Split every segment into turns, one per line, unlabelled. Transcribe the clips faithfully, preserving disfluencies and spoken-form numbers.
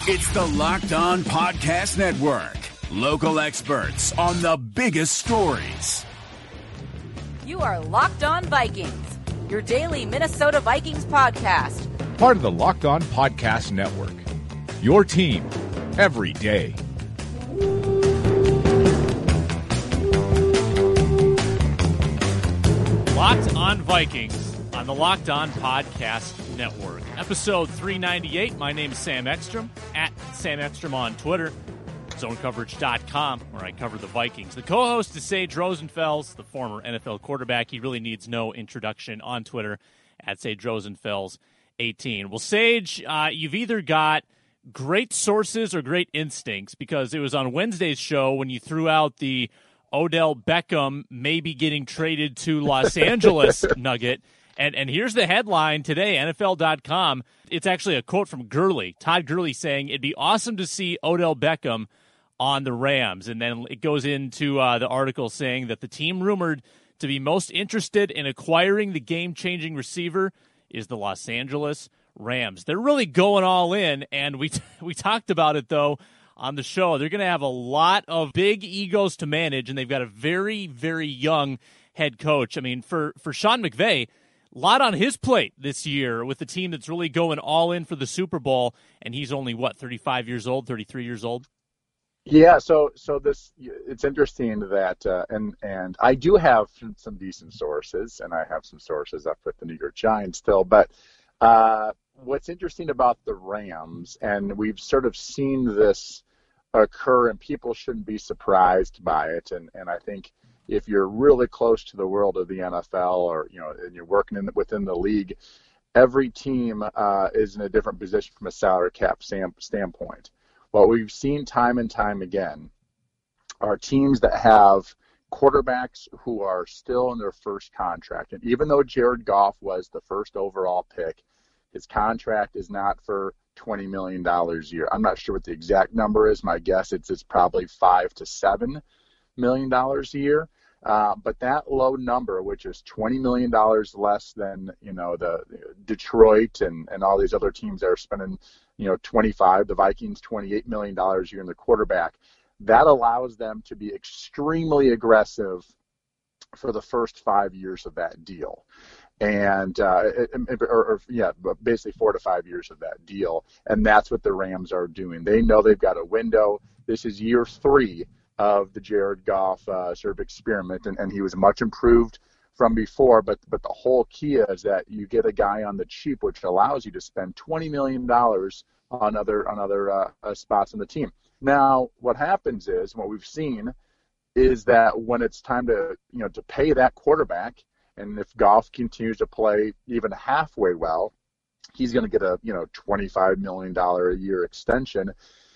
It's the Locked On Podcast Network. Local experts on the biggest stories.
You are Locked On Vikings, your daily Minnesota Vikings podcast.
Part of the Locked On Podcast Network. Your team every day.
Locked On Vikings on the Locked On Podcast Network. Episode three ninety-eight. My name is Sam Ekstrom, at Sam Ekstrom on Twitter, zone coverage dot com, where I cover the Vikings. The co-host is Sage Rosenfels, the former N F L quarterback. He really needs no introduction on Twitter, at Sage Rosenfels eighteen. Well, Sage, uh, you've either got great sources or great instincts, because it was on Wednesday's show when you threw out the Odell Beckham maybe getting traded to Los Angeles nugget. And and here's the headline today, N F L dot com. It's actually a quote from Gurley, Todd Gurley, saying it'd be awesome to see Odell Beckham on the Rams. And then it goes into uh, the article saying that the team rumored to be most interested in acquiring the game-changing receiver is the Los Angeles Rams. They're really going all in, and we we talked about it, though, on the show. They're going to have a lot of big egos to manage, and they've got a very, very young head coach. I mean, for, for Sean McVay, a lot on his plate this year with the team that's really going all in for the Super Bowl, and he's only, what, thirty-five years old, thirty-three years old?
Yeah, so so this it's interesting that, uh, and and I do have some decent sources, and I have some sources up with the New York Giants still, but uh, what's interesting about the Rams, and we've sort of seen this occur, and people shouldn't be surprised by it, and, and I think if you're really close to the world of the N F L, or you know, and you're working in the, within the league, every team uh, is in a different position from a salary cap stand, standpoint. What we've seen time and time again are teams that have quarterbacks who are still in their first contract. And even though Jared Goff was the first overall pick, his contract is not for twenty million dollars a year. I'm not sure what the exact number is. My guess it's, it's probably five to seven million dollars a year. Uh, but that low number, which is twenty million dollars less than, you know, the Detroit and, and all these other teams that are spending, you know, twenty-five, the Vikings, twenty-eight million dollars a year in the quarterback, that allows them to be extremely aggressive for the first five years of that deal. And, uh, or, or, yeah, basically four to five years of that deal. And that's what the Rams are doing. They know they've got a window. This is year three of the Jared Goff uh, sort of experiment, and, and he was much improved from before, but but the whole key is that you get a guy on the cheap, which allows you to spend twenty million dollars on other, on other uh, uh, spots on the team. Now, what happens is, what we've seen is that when it's time to, you know, to pay that quarterback, and if Goff continues to play even halfway well, he's going to get a, you know, twenty-five million dollars a year extension.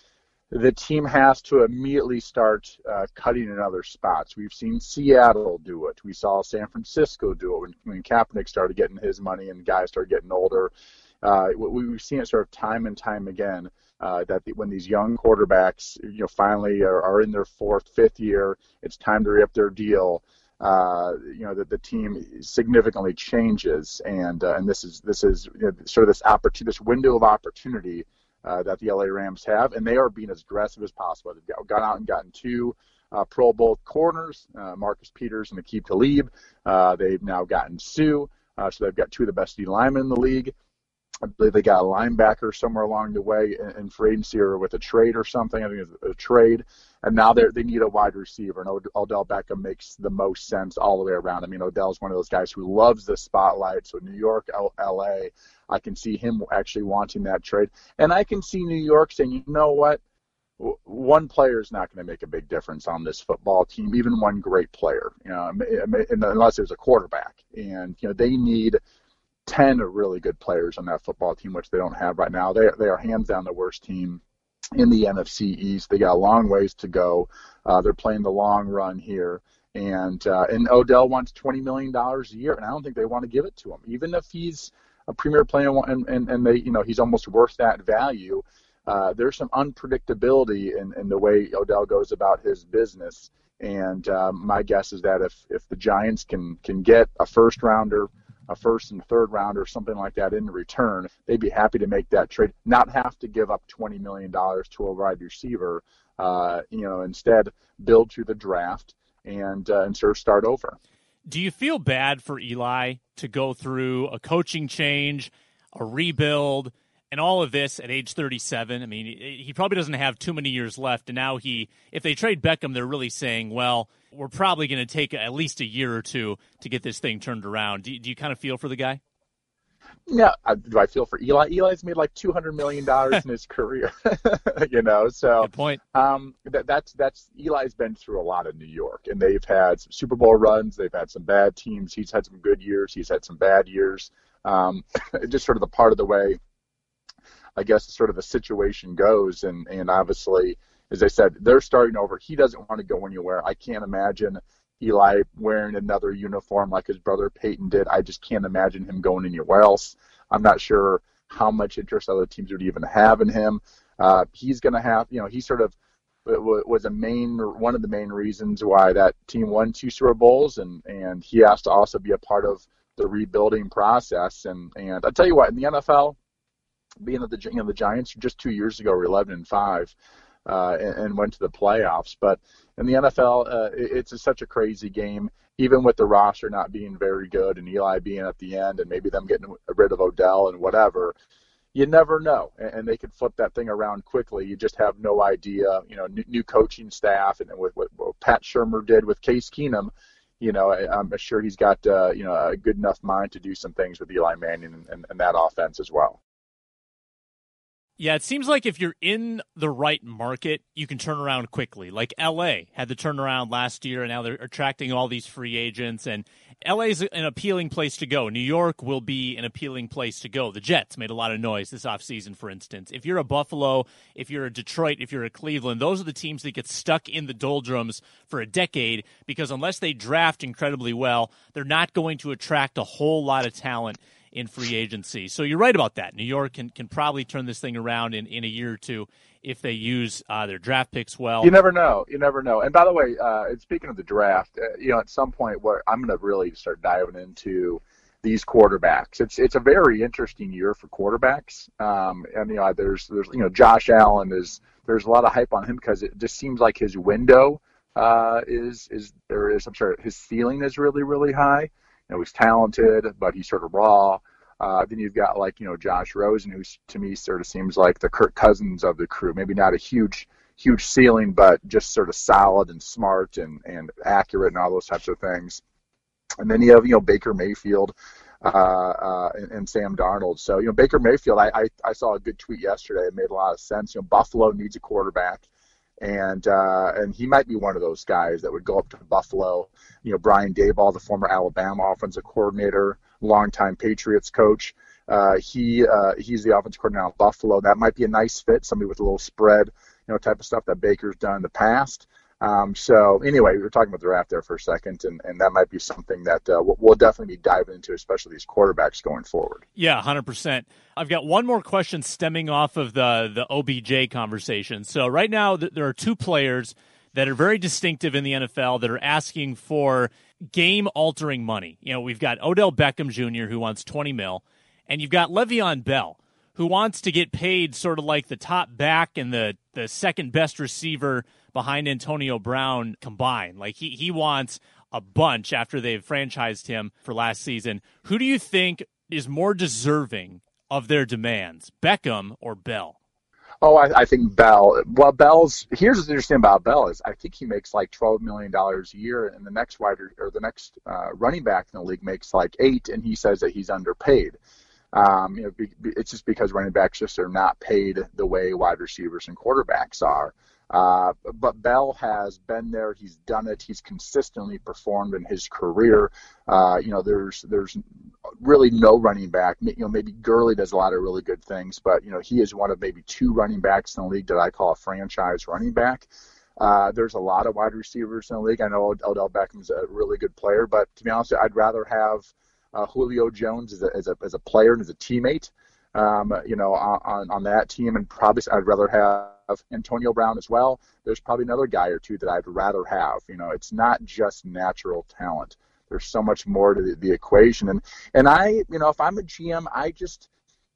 The team has to immediately start uh, cutting in other spots. We've seen Seattle do it. We saw San Francisco do it when, when Kaepernick started getting his money and guys started getting older. Uh, we've seen it sort of time and time again uh, that the, when these young quarterbacks, you know, finally are, are in their fourth, fifth year, it's time to re-up their deal. Uh, you know, that the team significantly changes, and uh, and this is this is you know, sort of this opportunity, this window of opportunity Uh, that the L A Rams have, and they are being as aggressive as possible. They've gone out and gotten two uh, Pro Bowl corners, uh, Marcus Peters and Aqib Talib. Uh, they've now gotten Sue, uh, so they've got two of the best D linemen in the league. I believe they got a linebacker somewhere along the way in, in free agency or with a trade or something. I think it's a trade. And now they they need a wide receiver, and Od- Odell Beckham makes the most sense all the way around. I mean, Odell's one of those guys who loves the spotlight. So New York, L- L.A., I can see him actually wanting that trade. And I can see New York saying, you know what, one player is not going to make a big difference on this football team, even one great player, you know, unless there's a quarterback. And, you know, they need ten really good players on that football team, which they don't have right now. They, they are hands down the worst team in the N F C East. They got a long ways to go. Uh, they're playing the long run here. And uh, and Odell wants twenty million dollars a year, and I don't think they want to give it to him. Even if he's a premier player and, and, and they, you know, he's almost worth that value, uh, there's some unpredictability in, in the way Odell goes about his business. And um, my guess is that if, if the Giants can, can get a first-rounder a first and third round or something like that in return, they'd be happy to make that trade, not have to give up twenty million dollars to a wide receiver, uh, you know, instead build through the draft and, uh, and sort of start over.
Do you feel bad for Eli to go through a coaching change, a rebuild, and all of this at age thirty-seven? I mean, he probably doesn't have too many years left, and now he, if they trade Beckham, they're really saying, well, we're probably going to take at least a year or two to get this thing turned around. Do, do you kind of feel for the guy?
Yeah, I, do I feel for Eli? Eli's made like two hundred million dollars in his career, you know. So
good point.
Um, that, that's that's Eli's been through a lot in New York, and they've had some Super Bowl runs. They've had some bad teams. He's had some good years. He's had some bad years. Um, just sort of the part of the way, I guess, sort of the situation goes. And and obviously, as I said, they're starting over. He doesn't want to go anywhere. I can't imagine Eli wearing another uniform like his brother Peyton did. I just can't imagine him going anywhere else. I'm not sure how much interest other teams would even have in him. Uh, he's going to have, you know, he sort of was a main, one of the main reasons why that team won two Super Bowls, and, and he has to also be a part of the rebuilding process. And, and I'll tell you what, in the N F L, being that the, you know, the Giants just two years ago were eleven and five, Uh, and, and went to the playoffs. But in the N F L, uh, it, it's a, such a crazy game, even with the roster not being very good and Eli being at the end and maybe them getting rid of Odell and whatever. You never know, and, and they could flip that thing around quickly. You just have no idea. You know, new, new coaching staff, and with what, what Pat Shurmur did with Case Keenum, you know, I, I'm sure he's got uh, you know a good enough mind to do some things with Eli Manning and, and, and that offense as well.
Yeah, it seems like if you're in the right market, you can turn around quickly. Like L A had the turnaround last year, and now they're attracting all these free agents. And L A is an appealing place to go. New York will be an appealing place to go. The Jets made a lot of noise this offseason, for instance. If you're a Buffalo, if you're a Detroit, if you're a Cleveland, those are the teams that get stuck in the doldrums for a decade because unless they draft incredibly well, they're not going to attract a whole lot of talent in free agency. So you're right about that. New York can, can probably turn this thing around in, in a year or two if they use uh, their draft picks well.
You never know. You never know. And by the way, uh, speaking of the draft, uh, you know, at some point where I'm going to really start diving into these quarterbacks. It's it's a very interesting year for quarterbacks. Um, and, you know, there's, there's, you know, Josh Allen is, there's a lot of hype on him because it just seems like his window uh, is, is, there is, I'm sorry, his ceiling is really, really high. You know, he's talented, but he's sort of raw. Uh, then you've got, like, you know, Josh Rosen, who to me sort of seems like the Kirk Cousins of the crew. Maybe not a huge, huge ceiling, but just sort of solid and smart and, and accurate and all those types of things. And then you have, you know, Baker Mayfield uh, uh, and, and Sam Darnold. So, you know, Baker Mayfield, I, I, I saw a good tweet yesterday. It made a lot of sense. You know, Buffalo needs a quarterback. And uh, and he might be one of those guys that would go up to Buffalo. You know, Brian Daboll, the former Alabama offensive coordinator, longtime Patriots coach. Uh, he uh, he's the offensive coordinator of Buffalo. That might be a nice fit, somebody with a little spread, you know, type of stuff that Baker's done in the past. Um, so anyway, we were talking about the draft there for a second, and, and that might be something that uh, we'll, we'll definitely be diving into, especially these quarterbacks going forward.
Yeah, one hundred percent. I've got one more question stemming off of the, the O B J conversation. So right now th- there are two players that are very distinctive in the N F L that are asking for game-altering money. You know, we've got Odell Beckham Junior who wants twenty mil, and you've got Le'Veon Bell, who wants to get paid sort of like the top back and the, the second-best receiver behind Antonio Brown combined. Like, he, he wants a bunch after they've franchised him for last season. Who do you think is more deserving of their demands, Beckham or Bell?
Oh, I, I think Bell. Well, Bell's here's what's interesting about Bell is I think he makes like twelve million dollars a year, and the next wide or the next uh, running back in the league makes like eight, and he says that he's underpaid. Um, you know, be, be, it's just because running backs just are not paid the way wide receivers and quarterbacks are. Uh, but Bell has been there. He's done it. He's consistently performed in his career. Uh, you know, there's there's really no running back. You know, maybe Gurley does a lot of really good things, but, you know, he is one of maybe two running backs in the league that I call a franchise running back. Uh, there's a lot of wide receivers in the league. I know Odell Beckham's a really good player, but to be honest, I'd rather have uh, Julio Jones as a, as a as a player and as a teammate. Um, you know, on on that team, and probably I'd rather have Antonio Brown as well. There's probably another guy or two that I'd rather have. You know, it's not just natural talent. there's so much more to the, the equation. And and I, you know, if I'm a G M, I just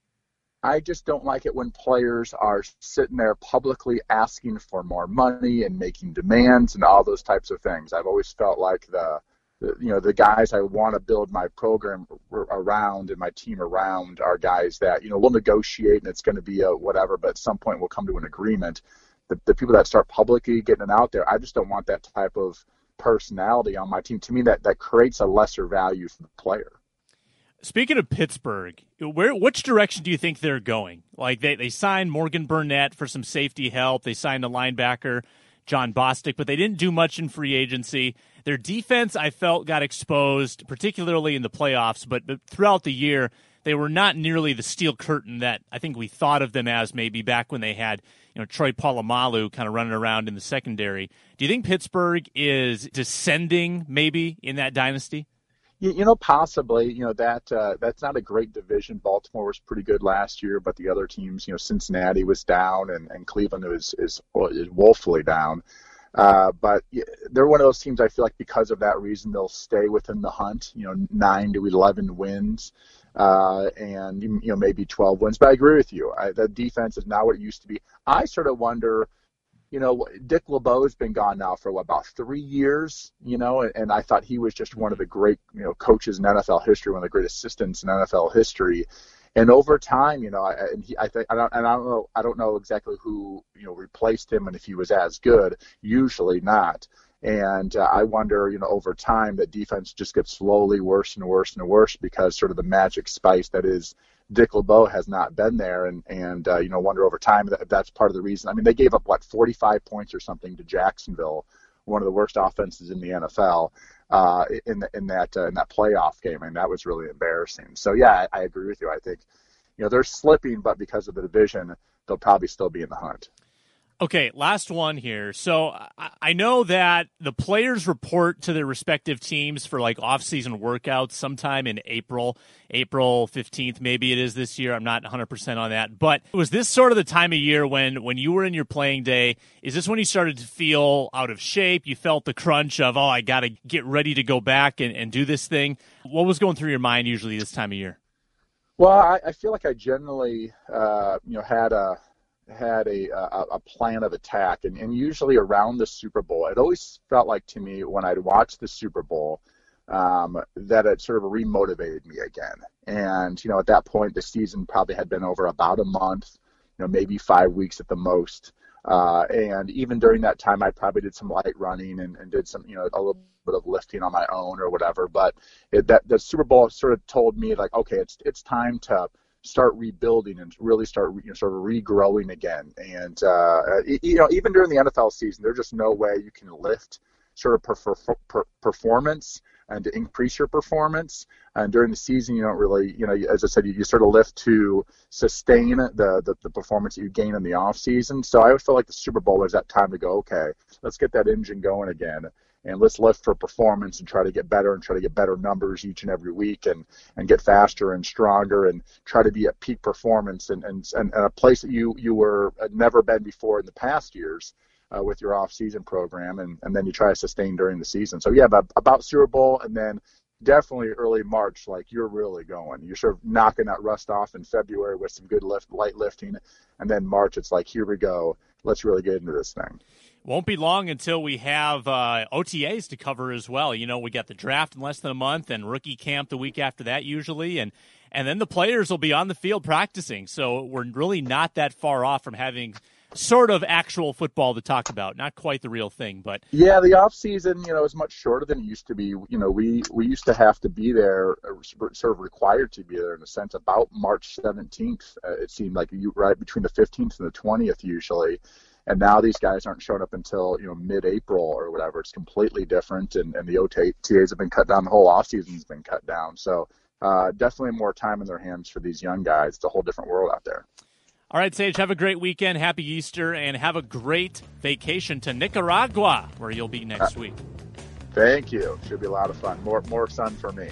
I just don't like it when players are sitting there publicly asking for more money and making demands and all those types of things. I've always felt like the, the you know, the guys I want to build my program around and my team around are guys that, you know, we'll negotiate and it's going to be a whatever, but at some point we'll come to an agreement. The, the people that start publicly getting it out there, I just don't want that type of personality on my team. To me, that, that creates a lesser value for the player.
Speaking of Pittsburgh, where which direction do you think they're going? Like they, they signed Morgan Burnett for some safety help. They signed a linebacker, John Bostic, but they didn't do much in free agency. Their defense, I felt, got exposed, particularly in the playoffs, but, but throughout the year, they were not nearly the steel curtain that I think we thought of them as maybe back when they had, you know, Troy Polamalu kind of running around in the secondary. Do you think Pittsburgh is descending maybe in that dynasty?
You, you know, possibly. You know, that uh, that's not a great division. Baltimore was pretty good last year, but the other teams, you know, Cincinnati was down, and, and Cleveland is, is, is woefully down. Uh, but they're one of those teams I feel like because of that reason they'll stay within the hunt, you know, nine to eleven wins uh, and, you know, maybe twelve wins. But I agree with you. I, the defense is not what it used to be. I sort of wonder, you know, Dick LeBeau has been gone now for what, about three years, you know, and, and I thought he was just one of the great, you know, coaches in N F L history, one of the great assistants in N F L history. And over time, you know, and he, I think, I don't, and I don't know, I don't know exactly who, you know, replaced him and if he was as good. Usually not. And uh, I wonder, you know, over time that defense just gets slowly worse and worse and worse because sort of the magic spice that is Dick LeBeau has not been there. And, and uh, you know, wonder over time that that's part of the reason. I mean, they gave up, what, forty-five points or something to Jacksonville, one of the worst offenses in the N F L. Uh, in the, in that uh, in that playoff game, and that was really embarrassing. So yeah, I, I agree with you. I think, you know, they're slipping, but because of the division, they'll probably still be in the hunt.
Okay, last one here. So I, I know that the players report to their respective teams for like off-season workouts sometime in April, April fifteenth, maybe it is this year. I'm not one hundred percent on that. But was this sort of the time of year when, when you were in your playing day, is this when you started to feel out of shape? You felt the crunch of, oh, I got to get ready to go back and, and do this thing. What was going through your mind usually this time of year?
Well, I, I feel like I generally, uh, you know, had a, had a, a, a plan of attack, and, and usually around the Super Bowl, it always felt like to me when I'd watch the Super Bowl um, that it sort of remotivated me again. And, you know, at that point, the season probably had been over about a month, you know, maybe five weeks at the most. Uh, and even during that time, I probably did some light running and, and did some, you know, a little bit of lifting on my own or whatever. But it, that the Super Bowl sort of told me like, okay, it's it's time to start rebuilding and really start you know, sort of regrowing again. And, uh, you know, even during the N F L season, there's just no way you can lift sort of per, per, performance and to increase your performance. And during the season, you don't really, you know, as I said, you, you sort of lift to sustain the, the, the performance that you gain in the off season. So I always felt like the Super Bowl was that time to go, okay, let's get that engine going again. And let's lift for performance and try to get better and try to get better numbers each and every week and, and get faster and stronger and try to be at peak performance and, and, and a place that you, you were had never been before in the past years uh, with your off-season program. And, and then you try to sustain during the season. So, yeah, about, about Super Bowl and then definitely early March, like you're really going. You're sort of knocking that rust off in February with some good lift, light lifting. And then March, it's like, here we go. Let's really get into this thing.
Won't be long until we have uh, O T As to cover as well. You know, we got the draft in less than a month and rookie camp the week after that usually, and and then the players will be on the field practicing. So we're really not that far off from having sort of actual football to talk about. Not quite the real thing, but
yeah, the off season, you know, is much shorter than it used to be. You know, we we used to have to be there, sort of required to be there in a sense, about March seventeenth. Uh, it seemed like you right between the fifteenth and the twentieth usually. And now these guys aren't showing up until, you know, mid-April or whatever. It's completely different, and, and the O T As have been cut down. The whole offseason has been cut down. So uh, definitely more time in their hands for these young guys. It's a whole different world out there.
All right, Sage, have a great weekend. Happy Easter, and have a great vacation to Nicaragua, where you'll be next uh, week.
Thank you. Should be a lot of fun. More more sun for me.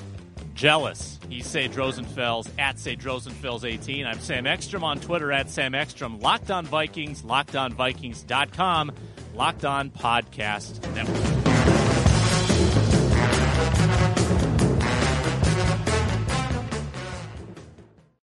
Jealous. He's Sage Rosenfels at Sage Rosenfels eighteen. I'm Sam Ekstrom on Twitter at Sam Ekstrom. Locked On Vikings, locked on vikings dot com, Locked On Podcast Network.